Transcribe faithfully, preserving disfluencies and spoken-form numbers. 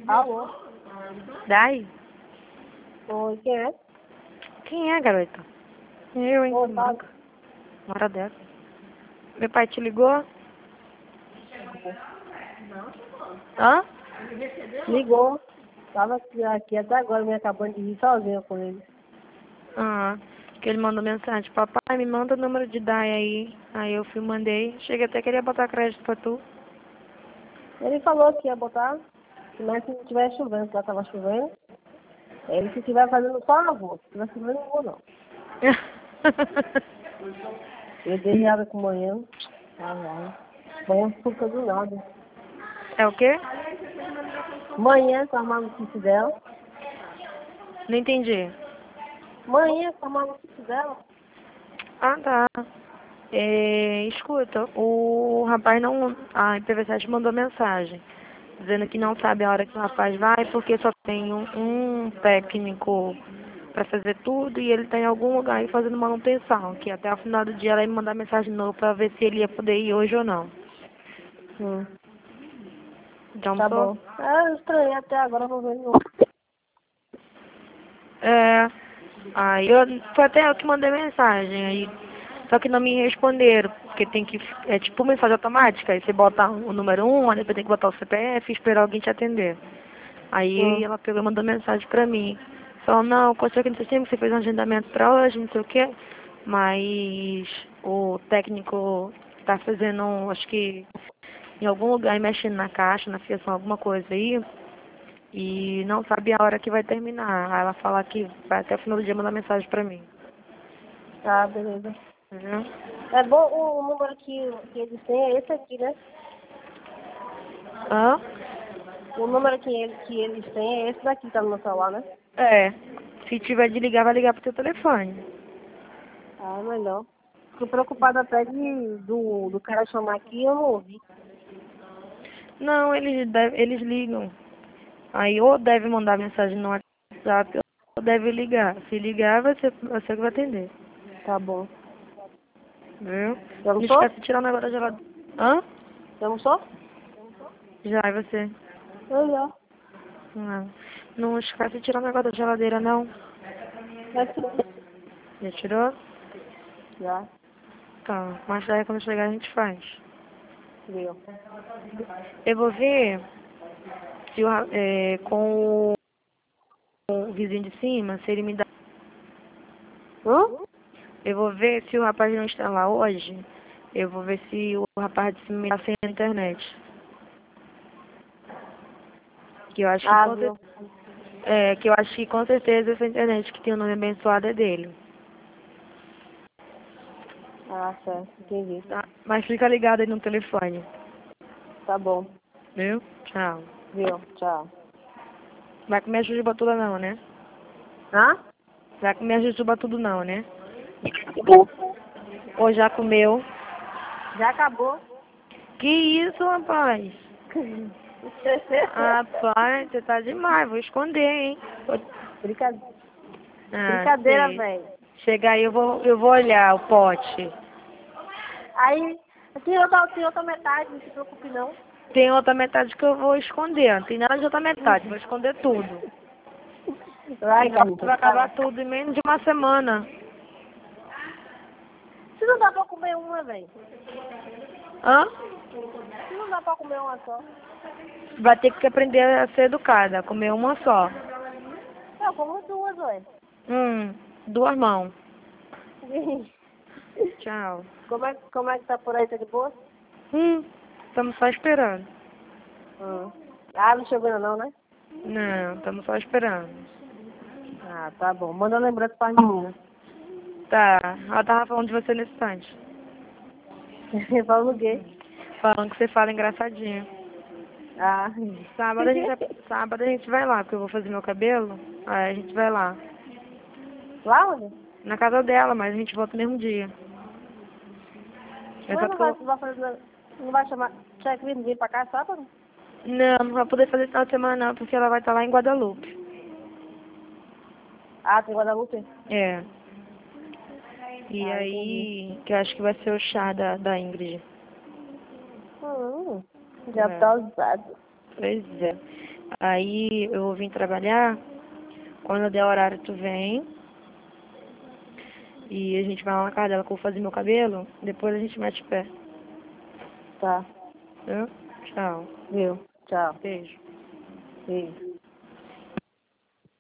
Alô? Dai? Oi, quem é? Quem é, garota? Eu, hein? Ô, Que tá. branca. Uma hora dessa. Meu pai te ligou? Hã? Ligou. Tava aqui, aqui até agora, me acabando de rir sozinha com ele. Ah, que ele mandou mensagem. Papai, me manda o número de Dai aí. Aí eu fui, mandei. Cheguei até queria botar crédito pra tu. Ele falou que ia botar, mas se não tiver chovendo, que lá tava chovendo. Ele se tiver fazendo só eu vou. Se tiver chovendo, eu não vou não. Eu dei água com manhã. Ai, ai. Manhã fica do nada. É o quê? Manhã com a maluquice dela. Não entendi. Manhã com a maluquice dela. Ah, tá. É, escuta, o rapaz não... A I P v sete mandou mensagem. Dizendo que não sabe a hora que o rapaz vai, porque só tem um, um técnico para fazer tudo e ele tá em algum lugar aí fazendo manutenção, que até o final do dia ela ia me mandar mensagem de novo para ver se ele ia poder ir hoje ou não. Hum, Já tá almoçou? bom. Ah, eu estranhei até agora, não vou não. É, aí eu, foi até eu que mandei mensagem, aí, só que não me responderam, porque tem que, é tipo mensagem automática, aí você bota o número um, aí depois tem que botar o C P F e esperar alguém te atender. Aí Hum. ela pegou e mandou mensagem pra mim. Falou, não, consigo aqui no sistema que você fez um agendamento pra hoje, não sei o quê. Mas o técnico tá fazendo, acho que em algum lugar, mexendo na caixa, na fiação, alguma coisa aí. E não sabe a hora que vai terminar. Aí ela fala que vai até o final do dia mandar mensagem pra mim. Tá, beleza. Entendeu? É bom, o número que, que eles têm é esse aqui, né? Hã? O número que, ele, que eles têm é esse daqui que tá no meu celular, né? É. Se tiver de ligar, vai ligar pro teu telefone. Ah, melhor. Fico preocupada até de, do, do cara chamar aqui e eu não ouvi. Não, eles, deve, eles ligam. Aí ou deve mandar mensagem no WhatsApp ou deve ligar. Se ligar, vai ser você que vai atender. Tá bom. Viu? Já Não almoçou? esquece de tirar o negócio da geladeira. Hã? Já almoçou? Já, e você? Eu já. Não. Não esquece de tirar o negócio da geladeira, não. Já tirei. Já tirou? Já. Tá. Mas daí quando chegar a gente faz. Viu. Eu vou ver se o, ra- é, com o vizinho de cima, se ele me dá. Hum? Eu vou ver se o rapaz não está lá hoje. Eu vou ver se o rapaz de cima me dá sem a internet. Que eu acho que Ah, com viu. certeza. É, que eu acho que com certeza essa internet que tem o nome abençoado é dele. Ah, certo. Entendi. Tá? Mas fica ligado aí no telefone. Tá bom. Viu? Tchau. Viu. Tchau. Vai comer a jujuba toda não, né? Hã? Vai comer a jujuba tudo não, né? Bom. Ou já comeu? Já acabou. Que isso, rapaz? Rapaz, você tá demais. Vou esconder, hein? Brinca... Ah, Brincadeira, sei. velho. Chega aí, eu vou, eu vou olhar o pote. Aí, tem outra, tem outra metade, não se preocupe não. Tem outra metade que eu vou esconder. Não tem nada de outra metade. Vou esconder tudo. Vai, E vai garota. vai Vai lá. acabar tudo em menos de uma semana. Se não dá pra comer uma, velho. Hã? Se não dá pra comer uma só. Vai ter que aprender a ser educada. Comer uma só. Eu como duas, ué. Hum, duas mãos. Tchau. Como é, como é que tá por aí, tá de boa? Hum, estamos só esperando. Hum. Ah, não chegou ainda não, né? Não, estamos só esperando. Ah, tá bom. Manda lembrança pra menina. Tá, ela tava falando de você nesse instante. Fala o quê? Falando que você fala engraçadinho. Ah. Sábado a gente vai, sábado a gente vai lá, porque eu vou fazer meu cabelo. Aí a gente vai lá. Lá onde? Na casa dela, mas a gente volta no mesmo dia. É Mas só não porque vai, eu... não vai fazer, não vai chamar check vir vir pra cá sábado? Não, não vai poder fazer final de semana não, porque ela vai estar lá em Guadalupe. Ah, tem Guadalupe? É. E Ah, entendi. aí, que eu acho que vai ser o chá da, da Ingrid. Hum, já É. tá usado. Pois é. Aí eu vou vir trabalhar, quando der horário tu vem, e a gente vai lá na casa dela que eu vou fazer meu cabelo, depois a gente mete o pé. Tá. Tá? Tchau. Viu? Tchau. Beijo. Beijo.